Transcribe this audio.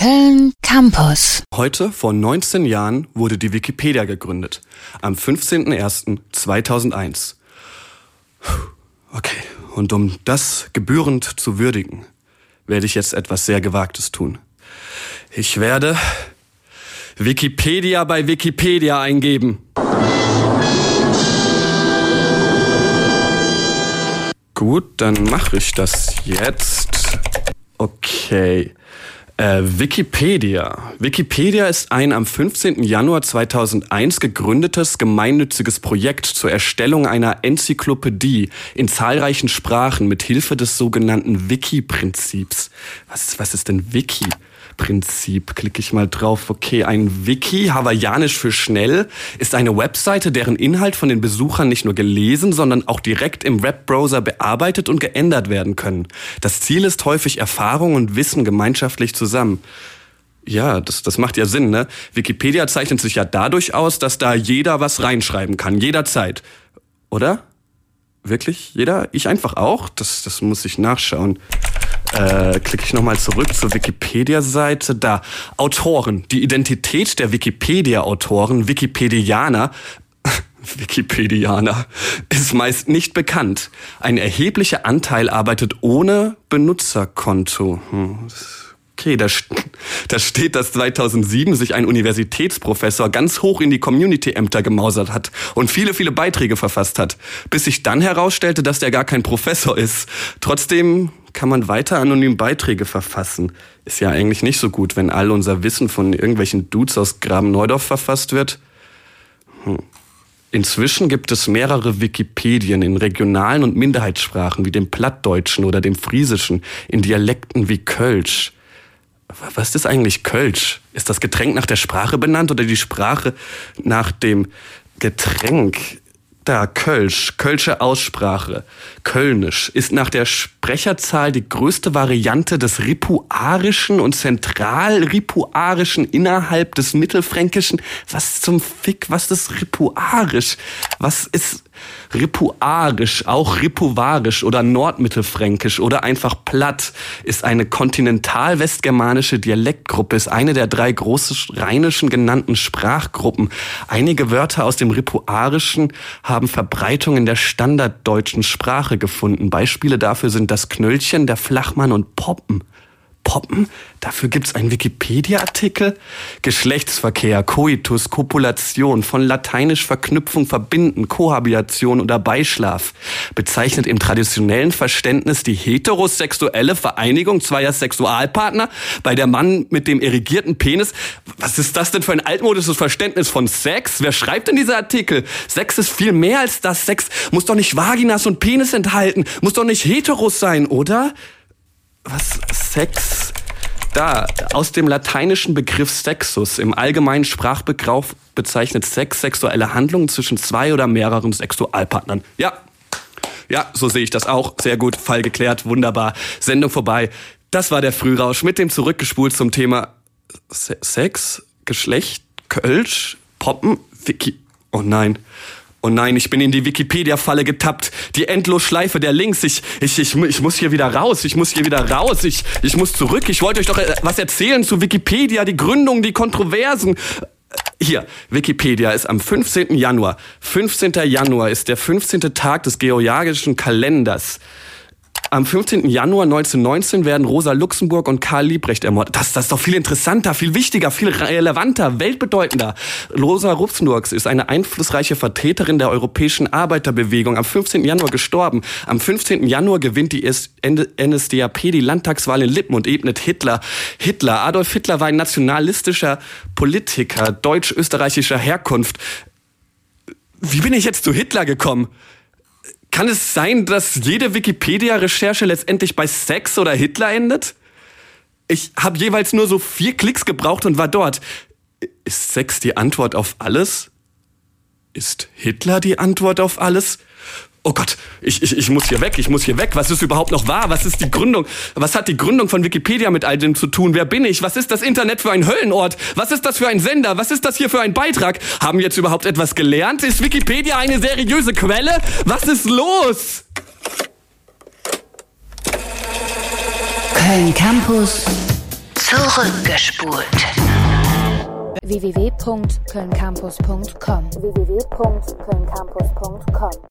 Köln Campus. Heute, vor 19 Jahren, wurde die Wikipedia gegründet. Am 15.01.2001. Okay, und um das gebührend zu würdigen, werde ich jetzt etwas sehr Gewagtes tun. Ich werde Wikipedia bei Wikipedia eingeben. Gut, dann mache ich das jetzt. Okay. Wikipedia. Wikipedia ist ein am 15. Januar 2001 gegründetes gemeinnütziges Projekt zur Erstellung einer Enzyklopädie in zahlreichen Sprachen mit Hilfe des sogenannten Wiki-Prinzips. Was ist denn Wiki-Prinzip? Klicke ich mal drauf. Okay, ein Wiki, hawaiianisch für schnell, ist eine Webseite, deren Inhalt von den Besuchern nicht nur gelesen, sondern auch direkt im Webbrowser bearbeitet und geändert werden können. Das Ziel ist häufig Erfahrung und Wissen gemeinschaftlich zusammen. Ja, das macht ja Sinn, ne? Wikipedia zeichnet sich ja dadurch aus, dass da jeder was reinschreiben kann, jederzeit. Oder? Wirklich? Jeder? Ich einfach auch? Das muss ich nachschauen. Klicke ich nochmal zurück zur Wikipedia-Seite. Da, Autoren. Die Identität der Wikipedia-Autoren, Wikipedianer, ist meist nicht bekannt. Ein erheblicher Anteil arbeitet ohne Benutzerkonto. Okay, da steht, dass 2007 sich ein Universitätsprofessor ganz hoch in die Community-Ämter gemausert hat und viele, viele Beiträge verfasst hat, bis sich dann herausstellte, dass der gar kein Professor ist. Trotzdem kann man weiter anonym Beiträge verfassen. Ist ja eigentlich nicht so gut, wenn all unser Wissen von irgendwelchen Dudes aus Graben-Neudorf verfasst wird. Inzwischen gibt es mehrere Wikipedien in regionalen und Minderheitssprachen wie dem Plattdeutschen oder dem Friesischen, in Dialekten wie Kölsch. Was ist eigentlich Kölsch? Ist das Getränk nach der Sprache benannt oder die Sprache nach dem Getränk? Da, Kölsch, Kölsche Aussprache. Kölnisch ist nach der Sprecherzahl die größte Variante des Ripuarischen und Zentralripuarischen innerhalb des Mittelfränkischen. Was zum Fick, was ist Ripuarisch? Was ist Ripuarisch, auch Ripuvarisch oder Nordmittelfränkisch oder einfach Platt, ist eine kontinental-westgermanische Dialektgruppe, ist eine der 3 großrheinischen genannten Sprachgruppen. Einige Wörter aus dem Ripuarischen haben Verbreitung in der standarddeutschen Sprache gefunden. Beispiele dafür sind das Knöllchen, der Flachmann und Poppen. Poppen? Dafür gibt's einen Wikipedia-Artikel? Geschlechtsverkehr, Coitus, Kopulation, von lateinisch Verknüpfung, Verbinden, Kohabitation oder Beischlaf, bezeichnet im traditionellen Verständnis die heterosexuelle Vereinigung zweier Sexualpartner, bei der Mann mit dem erigierten Penis. Was ist das denn für ein altmodisches Verständnis von Sex? Wer schreibt denn diese Artikel? Sex ist viel mehr als das. Sex muss doch nicht Vaginas und Penis enthalten, muss doch nicht heteros sein, oder? Was? Sex? Da, aus dem lateinischen Begriff Sexus, im allgemeinen Sprachgebrauch bezeichnet Sex sexuelle Handlungen zwischen 2 oder mehreren Sexualpartnern. Ja, so sehe ich das auch. Sehr gut, Fall geklärt, wunderbar. Sendung vorbei. Das war der Frührausch mit dem Zurückgespult zum Thema Sex, Geschlecht, Kölsch, Poppen, Wiki. Oh nein, ich bin in die Wikipedia-Falle getappt. Die Endlosschleife der Links. Ich muss hier wieder raus. Ich muss zurück. Ich wollte euch doch was erzählen zu Wikipedia, die Gründung, die Kontroversen. Hier, Wikipedia ist am 15. Januar. 15. Januar ist der 15. Tag des georgischen Kalenders. Am 15. Januar 1919 werden Rosa Luxemburg und Karl Liebknecht ermordet. Das ist doch viel interessanter, viel wichtiger, viel relevanter, weltbedeutender. Rosa Luxemburg ist eine einflussreiche Vertreterin der europäischen Arbeiterbewegung. Am 15. Januar gestorben. Am 15. Januar gewinnt die NSDAP die Landtagswahl in Lippen und ebnet Hitler. Adolf Hitler war ein nationalistischer Politiker deutsch-österreichischer Herkunft. Wie bin ich jetzt zu Hitler gekommen? Kann es sein, dass jede Wikipedia-Recherche letztendlich bei Sex oder Hitler endet? Ich habe jeweils nur so 4 Klicks gebraucht und war dort. Ist Sex die Antwort auf alles? Ist Hitler die Antwort auf alles? Oh Gott, ich muss hier weg. Was ist überhaupt noch wahr? Was ist die Gründung? Was hat die Gründung von Wikipedia mit all dem zu tun? Wer bin ich? Was ist das Internet für ein Höllenort? Was ist das für ein Sender? Was ist das hier für ein Beitrag? Haben wir jetzt überhaupt etwas gelernt? Ist Wikipedia eine seriöse Quelle? Was ist los? Köln Campus Zurückgespult. www.kölncampus.com